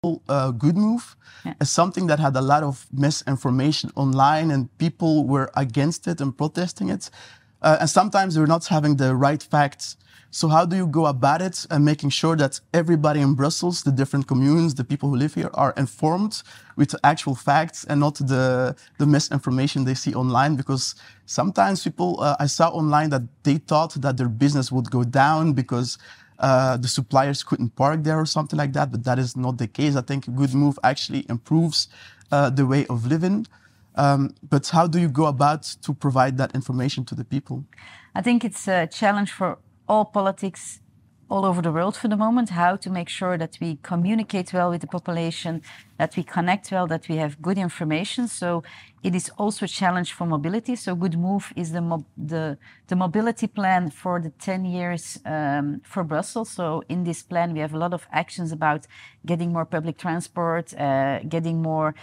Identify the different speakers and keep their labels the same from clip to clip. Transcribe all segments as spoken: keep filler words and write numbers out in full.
Speaker 1: uh, Goodmove
Speaker 2: Yeah.
Speaker 1: as something that had a lot of misinformation online, and people were against it and protesting it. Uh, and sometimes they're not having the right facts. So how do you go about it and making sure that everybody in Brussels, the different communes, the people who live here, are informed with the actual facts and not the, the misinformation they see online? Because sometimes people, uh, I saw online that they thought that their business would go down because uh, the suppliers couldn't park there or something like that, but that is not the case. I think Goodmove actually improves uh, the way of living. Um, but how do you go about to provide that information to the people?
Speaker 2: I think it's a challenge for all politics all over the world for the moment, how to make sure that we communicate well with the population, that we connect well, that we have good information. So it is also a challenge for mobility. So Goodmove is the, mo the, the mobility plan for the ten years um, for Brussels. So in this plan, we have a lot of actions about getting more public transport, uh, getting more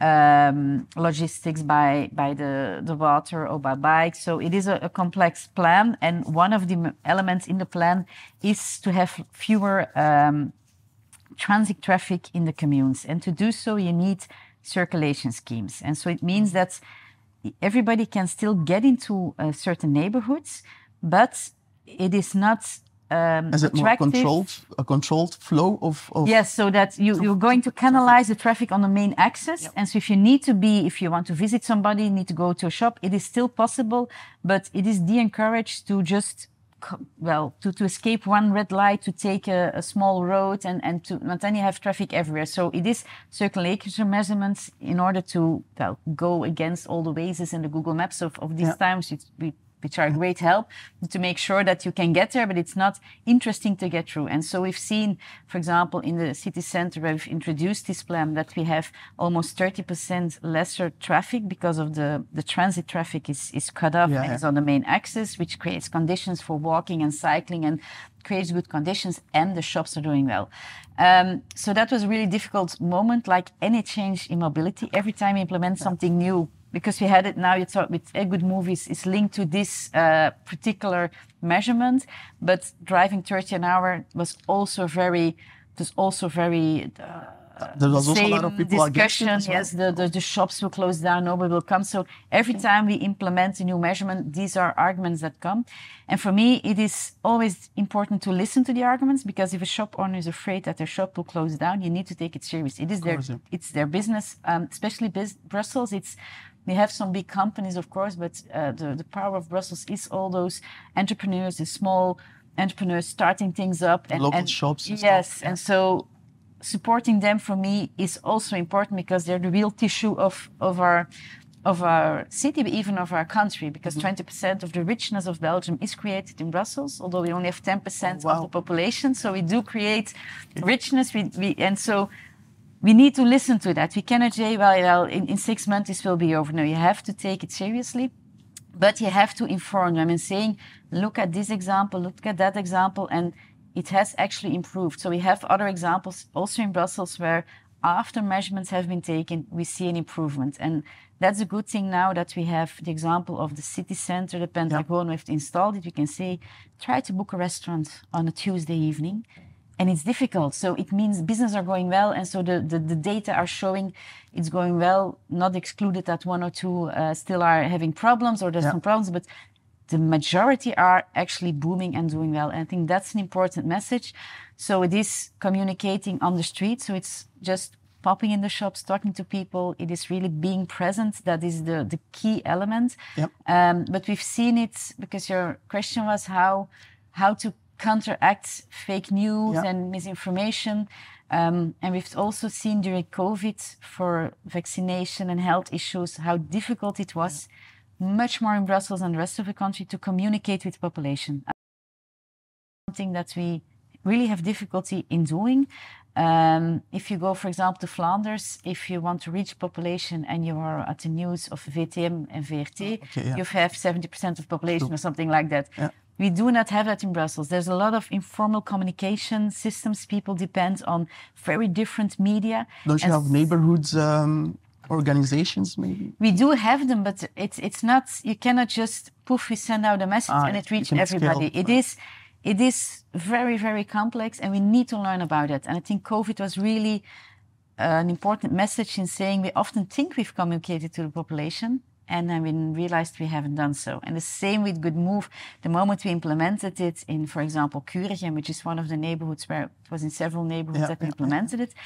Speaker 2: um, logistics by, by the, the water or by bike. So it is a, a complex plan. And one of the elements in the plan is to have fewer um, transit traffic in the communes. And to do so, you need circulation schemes. And so it means that everybody can still get into uh, certain neighborhoods, but it is not um,
Speaker 1: Is it more
Speaker 2: attractive.
Speaker 1: controlled, a controlled flow of... of
Speaker 2: Yes, so that you, you're going to canalize the traffic on the main axis.
Speaker 1: Yep.
Speaker 2: And so if you need to be, if you want to visit somebody, you need to go to a shop, it is still possible, but it is de-encouraged to just well, to, to escape one red light, to take a, a small road, and, and to and then you have traffic everywhere. So it is circulation measurements in order to well, go against all the Wazes and the Google Maps of, of these
Speaker 1: yeah.
Speaker 2: times, which, which are a great help to make sure that you can get there, but it's not interesting to get through. And so we've seen, for example, in the city center where we've introduced this plan, that we have almost thirty percent lesser traffic because of the, the transit traffic is, is cut off
Speaker 1: yeah,
Speaker 2: and
Speaker 1: yeah.
Speaker 2: is on the main axis, which creates conditions for walking and cycling and creates good conditions, and the shops are doing well. Um, so that was a really difficult moment, like any change in mobility. Every time you implement something new, because we had it now, it's with a Goodmove is, is linked to this uh, particular measurement, but driving thirty an hour was also very, was also very. Uh,
Speaker 1: there was also a lot of people
Speaker 2: discussion.
Speaker 1: against it as well.
Speaker 2: Yes, the, the the shops will close down, nobody will come. So every time we implement a new measurement, these are arguments that come. And for me, it is always important to listen to the arguments, because if a shop owner is afraid that their shop will close down, you need to take it serious. It is their,
Speaker 1: course, yeah.
Speaker 2: it's their business, um, especially biz Brussels. It's We have some big companies, of course, but uh, the, the power of Brussels is all those entrepreneurs, the small entrepreneurs starting things up. And,
Speaker 1: local
Speaker 2: and,
Speaker 1: shops and
Speaker 2: yes,
Speaker 1: stuff. Yeah.
Speaker 2: and so supporting them for me is also important, because they're the real tissue of, of our of our city, but even of our country, because
Speaker 1: Mm-hmm.
Speaker 2: twenty percent of the richness of Belgium is created in Brussels, although we only have ten percent
Speaker 1: oh, wow.
Speaker 2: of the population. So we do create richness, we, we, and so we need to listen to that. We cannot say, well, well in, in six months this will be over. No, you have to take it seriously, but you have to inform them and saying, look at this example, look at that example, and it has actually improved. So we have other examples also in Brussels where after measurements have been taken, we see an improvement. And that's a good thing now that we have the example of the city center, the Pentagon, we've installed it. We can say, try to book a restaurant on a Tuesday evening. And it's difficult. So it means business are going well. And so the, the, the data are showing it's going well, not excluded that one or two uh, still are having problems or there's
Speaker 1: yeah.
Speaker 2: some problems, but the majority are actually booming and doing well. And I think that's an important message. So it is communicating on the street. So it's just popping in the shops, talking to people. It is really being present. That is the, the key element.
Speaker 1: Yep.
Speaker 2: Um, but we've seen it, because your question was how, how to counteract fake news
Speaker 1: yep.
Speaker 2: and misinformation. Um, and we've also seen during COVID for vaccination and health issues, how difficult it was. Yep. Much more in Brussels and the rest of the country to communicate with the population. Something that we really have difficulty in doing. Um, if you go, for example, to Flanders, if you want to reach population and you are at the news of V T M and V R T,
Speaker 1: oh, okay, yeah.
Speaker 2: you have seventy percent of population
Speaker 1: True.
Speaker 2: or something like that.
Speaker 1: Yeah.
Speaker 2: We do not have that in Brussels. There's a lot of informal communication systems. People depend on very different media.
Speaker 1: Don't you have neighborhoods um, organizations, maybe?
Speaker 2: We do have them, but it's it's not. You cannot just poof. We send out a message
Speaker 1: ah,
Speaker 2: and it reaches everybody.
Speaker 1: Scale.
Speaker 2: It is, it is very very complex, and we need to learn about it. And I think COVID was really an important message in saying we often think we've communicated to the population, and then we realized we haven't done so. And the same with Good Move. The moment we implemented it in, for example, Kuregem, which is one of the neighborhoods where it was in several neighborhoods
Speaker 1: yeah,
Speaker 2: that we
Speaker 1: yeah,
Speaker 2: implemented yeah. it.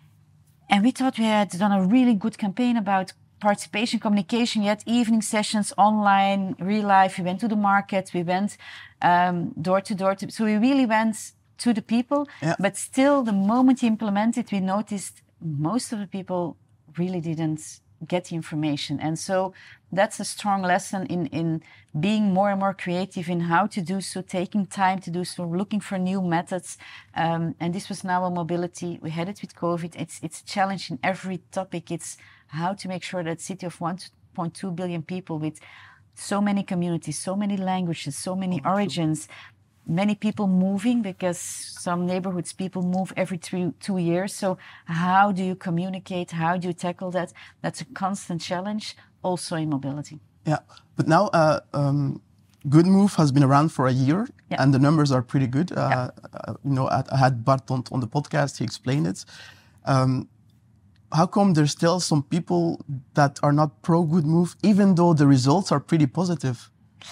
Speaker 2: And we thought we had done a really good campaign about participation, communication. We had evening sessions online, real life. We went to the market. We went um, door to door. To, so we really went to the people.
Speaker 1: Yeah.
Speaker 2: But still, the moment we implemented, we noticed most of the people really didn't get the information. And so that's a strong lesson in, in being more and more creative in how to do so, taking time to do so, looking for new methods. Um, and this was now a mobility. We had it with COVID. It's, it's a challenge in every topic. It's how to make sure that city of one point two billion people with so many communities, so many languages, so many oh, origins, true. Many people moving, because some neighborhoods people move every three, two years. So how do you communicate? How do you tackle that? That's a constant challenge, also in mobility.
Speaker 1: Yeah, but now uh, um, Good Move has been around for a year, yeah. and the numbers are pretty good. Uh, yeah. uh, you know, I, I had Bart on, on the podcast; he explained it. Um, how come there's still some people that are not pro Good Move, even though the results are pretty positive?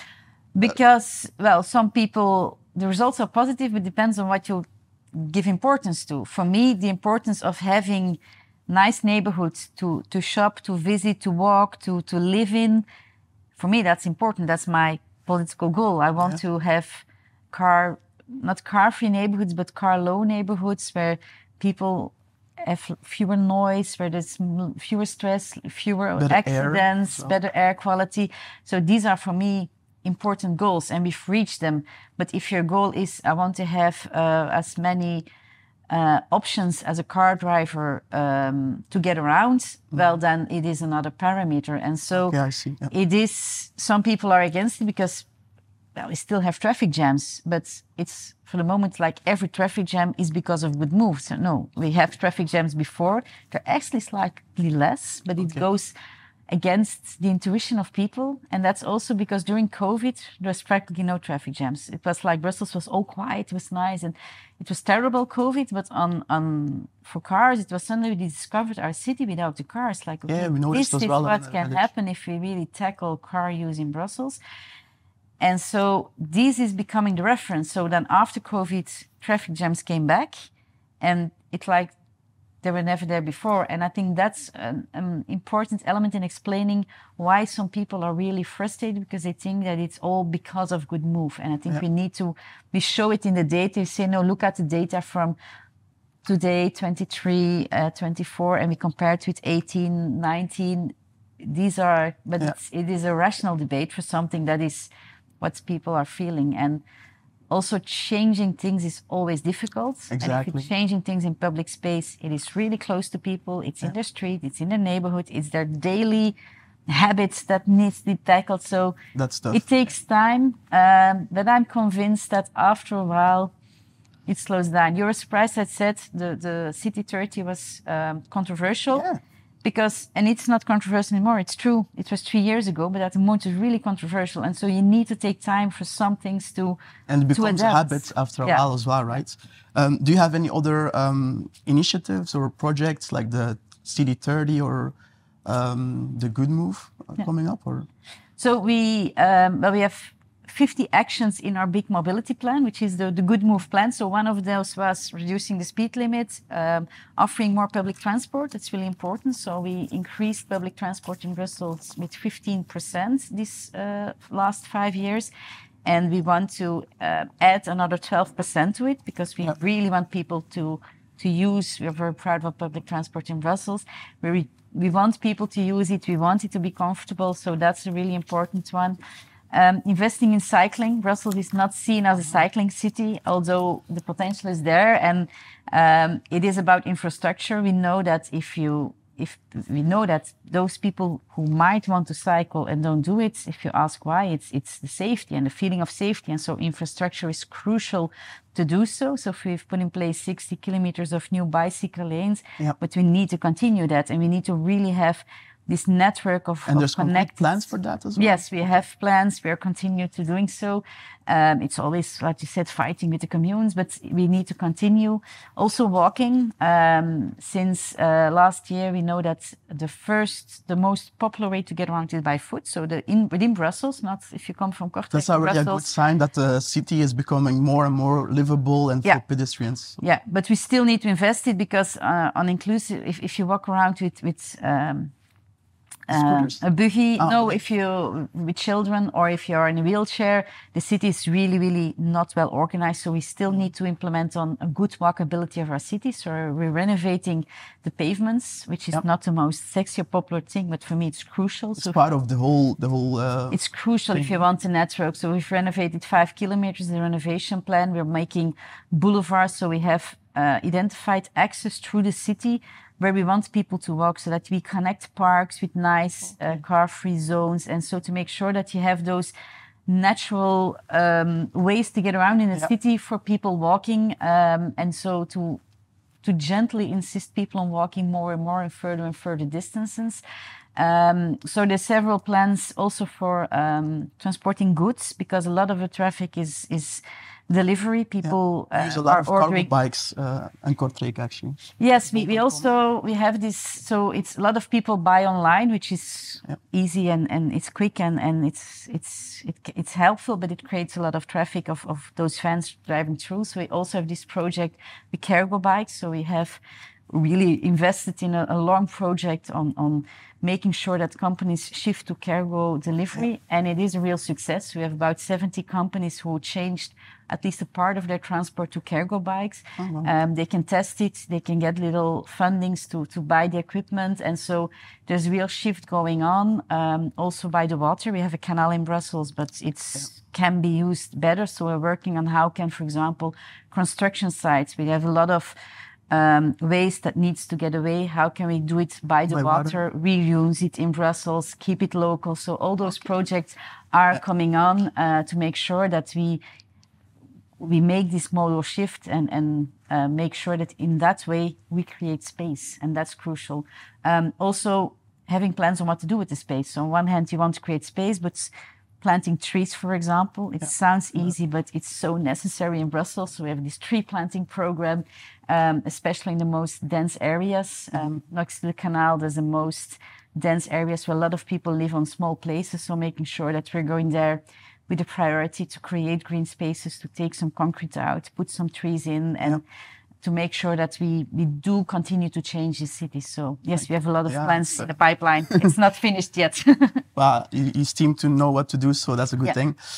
Speaker 2: Because, well, some people, the results are positive, but it depends on what you give importance to. For me, the importance of having nice neighborhoods to, to shop, to visit, to walk, to, to live in, for me, that's important. That's my political goal. I want yeah. to have car, not car-free neighborhoods, but car-low neighborhoods where people have fewer noise, where there's fewer stress, fewer
Speaker 1: better
Speaker 2: accidents,
Speaker 1: air,
Speaker 2: better air quality. So these are, for me, important goals, and we've reached them. But if your goal is, I want to have uh, as many uh, options as a car driver um, to get around, mm-hmm. well, then it is another parameter. And so
Speaker 1: okay, I see. Yeah.
Speaker 2: It is, some people are against it because, well, we still have traffic jams, but it's, for the moment, like every traffic jam is because of Good Move. So no, we have traffic jams before. They're actually slightly less, but it okay. goes against the intuition of people. And that's also because during COVID, there was practically no traffic jams. It was like Brussels was all quiet, it was nice, and it was terrible COVID, but on, on for cars, it was suddenly we discovered our city without the cars. Like, okay,
Speaker 1: yeah, we noticed
Speaker 2: this
Speaker 1: as
Speaker 2: is
Speaker 1: well
Speaker 2: what can happen if we really tackle car use in Brussels. And so this is becoming the reference. So then after COVID, traffic jams came back, and it's like, they were never there before. And I think that's an, an important element in explaining why some people are really frustrated, because they think that it's all because of Good Move. And I think yeah. we need to, we show it in the data. We say, no, look at the data from today, twenty-three, uh, twenty-four, and we compare it with eighteen, nineteen. These are, but yeah. it's, it is a rational debate for something that is what people are feeling. And also, changing things is always difficult.
Speaker 1: Exactly.
Speaker 2: And if you're changing things in public space, it is really close to people. It's yeah. in their street, it's in their neighborhood, it's their daily habits that needs to be tackled. So
Speaker 1: That's tough.
Speaker 2: It takes time, um, but I'm convinced that after a while, it slows down. You were surprised I said the, the City thirty was um, controversial.
Speaker 1: Yeah.
Speaker 2: Because, and it's not controversial anymore, it's true. It was three years ago, but at the moment it's really controversial. And so you need to take time for some things to
Speaker 1: And it becomes
Speaker 2: to
Speaker 1: a habit after a yeah. while as well, right? Um, do you have any other um, initiatives or projects like the City thirty or um, the Good Move uh, yeah. coming up? Or
Speaker 2: So we, um, well, we have fifty actions in our big mobility plan, which is the, the Good Move plan. So one of those was reducing the speed limit, um, offering more public transport. That's really important. So we increased public transport in Brussels with fifteen percent this uh, last five years. And we want to uh, add another twelve percent to it, because we yeah. really want people to, to use, we're very proud of public transport in Brussels. We, we want people to use it. We want it to be comfortable. So that's a really important one. Um, investing in cycling. Brussels is not seen as a cycling city, although the potential is there, and um, it is about infrastructure. We know that if you, if we know that those people who might want to cycle and don't do it, if you ask why, it's it's the safety and the feeling of safety, and so infrastructure is crucial to do so. So if we've put in place sixty kilometers of new bicycle lanes, yep. but we need to continue that, and we need to really have this network of,
Speaker 1: and
Speaker 2: of
Speaker 1: there's
Speaker 2: connected
Speaker 1: plans for that as well?
Speaker 2: Yes, we have plans. We are continuing to doing so. Um, it's always, like you said, fighting with the communes, but we need to continue. Also walking. Um, since uh, last year, we know that the first, the most popular way to get around is by foot. So the in, within Brussels, not if you come from Kortrijk.
Speaker 1: That's already
Speaker 2: Brussels.
Speaker 1: a good sign that the city is becoming more and more livable and
Speaker 2: yeah.
Speaker 1: for pedestrians.
Speaker 2: Yeah, but we still need to invest it because uh, on inclusive, if, if you walk around with, with um, Uh, a buggy, oh, no, if you with children or if you're in a wheelchair, the city is really, really not well organized. So we still need to implement on a good walkability of our city. So we're renovating the pavements, which is yep. not the most sexy or popular thing, but for me it's crucial.
Speaker 1: It's
Speaker 2: so
Speaker 1: part of the whole, the whole. Uh,
Speaker 2: it's crucial
Speaker 1: thing.
Speaker 2: if you want a network. So we've renovated five kilometers. The renovation plan. We're making boulevards, so we have uh, identified access through the city where we want people to walk, so that we connect parks with nice uh, car-free zones, and so to make sure that you have those natural um, ways to get around in the yep. city for people walking, um, and so to to gently insist people on walking more and more and further and further distances. Um, so there's several plans also for um, transporting goods, because a lot of the traffic is is delivery. People
Speaker 1: yeah. use
Speaker 2: uh,
Speaker 1: a lot
Speaker 2: are
Speaker 1: of
Speaker 2: ordering
Speaker 1: cargo bikes uh, in Kortrijk, actually.
Speaker 2: Yes, we, we also we have this. So it's a lot of people buy online, which is
Speaker 1: yeah.
Speaker 2: easy and, and it's quick and, and it's it's it, it's helpful, but it creates a lot of traffic of, of those vans driving through. So we also have this project with cargo bikes. So we have really invested in a, a long project on, on making sure that companies shift to cargo delivery, yeah. and it is a real success. We have about seventy companies who changed at least a part of their transport to cargo bikes.
Speaker 1: Oh, wow.
Speaker 2: um, they can test it, they can get little fundings to, to buy the equipment, and so there's a real shift going on. Um, also by the water, we have a canal in Brussels, but it yeah. can be used better. So we're working on how can, for example, construction sites, we have a lot of Um, waste that needs to get away. How can we do it by the
Speaker 1: by
Speaker 2: water,
Speaker 1: water,
Speaker 2: reuse it in Brussels, keep it local? So all those okay. projects are yeah. coming on uh, to make sure that we we make this modal shift and, and uh, make sure that in that way we create space, and that's crucial. Um, also, having plans on what to do with the space. So on one hand, you want to create space, but planting trees, for example, it yeah. sounds easy, yeah. but it's so necessary in Brussels. So we have this tree planting program, um, especially in the most dense areas. Um, mm-hmm. Next to the canal, there's the most dense areas where a lot of people live on small places. So making sure that we're going there with a priority to create green spaces, to take some concrete out, put some trees in, and yeah. to make sure that we, we do continue to change the city. So yes, we have a lot of
Speaker 1: yeah,
Speaker 2: plans in the pipeline. It's not finished yet.
Speaker 1: Well, you, you seem to know what to do, so that's a good yeah. thing.